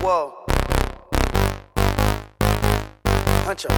Whoa. Huncho.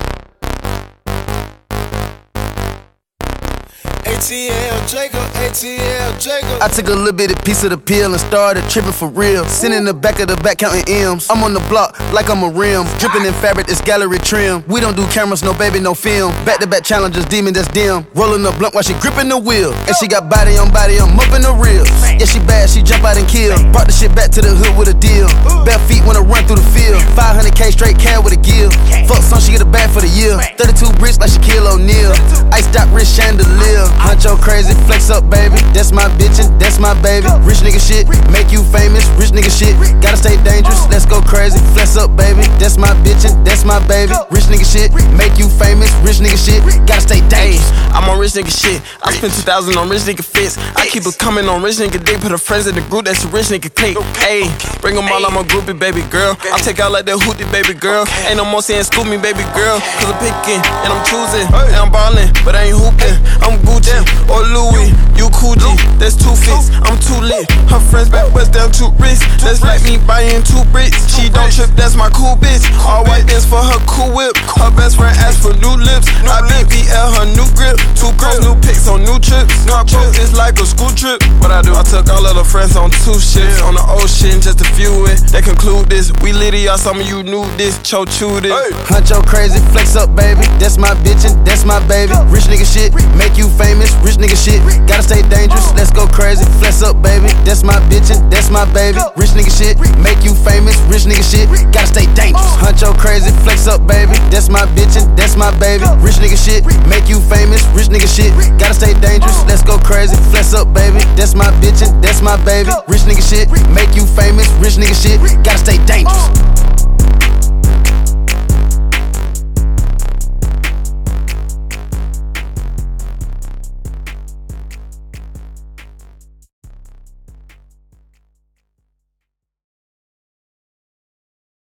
ATL Jacob. I took a little bit of piece of the pill and started tripping for real. Sitting in the back of the back counting M's. I'm on the block like I'm a rim. Dripping in fabric, it's gallery trim. We don't do cameras, no baby, no film. Back-to-back challenges, demon that's dim. Rolling the blunt while she gripping the wheel. And she got body, I'm up in the reels. Yeah, she bad, she jump out and kill. Brought the shit back to the hood with a deal. Bare feet when I run through the field. 500K straight cab with a gill. Fuck son, she get a bag for the year. 32 bricks like Shaquille O'Neal. Iced out wrist chandelier. Huncho crazy, flex up, baby. That's my bitchin', that's my baby. Rich nigga shit, make you famous. Rich nigga shit, gotta stay dangerous. Let's go crazy, flex up, baby. That's my bitchin', that's my baby. Rich nigga shit, make you famous. Rich nigga shit, gotta stay dangerous. I'm on rich nigga shit. I spent 2,000 on rich nigga fits. I keep it coming on rich nigga dick. Put her friends in the group, that's a rich nigga cake. Ayy, bring them all, I'm a groupie, baby girl. I take out like that hootie, baby girl. Ain't no more saying scoop me, baby girl. Cause I'm picking and I'm choosing. And I'm ballin', but I ain't hooping. I'm Gucci or Louis, you Coogee. That's 2 fits, I'm too lit. Her friends back bust down 2 wrists. That's like me buying 2 bricks. She don't trip, that's my cool bitch. All white dance for her cool whip. Her best friend asked for new lips. I BBL her new grip. 2 girls, new pics on new trips. Car boat is like a school trip. What I do, I took all of the friends on 2 ships. On the ocean, just to view it. They conclude this. We litty, y'all, some of you knew this. Cho chewed it. Huncho crazy, flex up, baby. That's my bitchin', that's my baby. Rich nigga shit, make you famous. Rich nigga shit, gotta stay dangerous. Let's go crazy, flex up, baby. That's my bitchin', that's my baby. Rich nigga shit, make you famous. Rich nigga shit, gotta stay dangerous. Huncho crazy, flex up, baby. That's my bitchin', that's my baby. Rich nigga shit, make you famous. Rich nigga shit, gotta stay dangerous. Let's go crazy, flex up, baby. That's my bitchin', that's my baby. Rich nigga shit, make you famous. Rich nigga shit, gotta stay dangerous.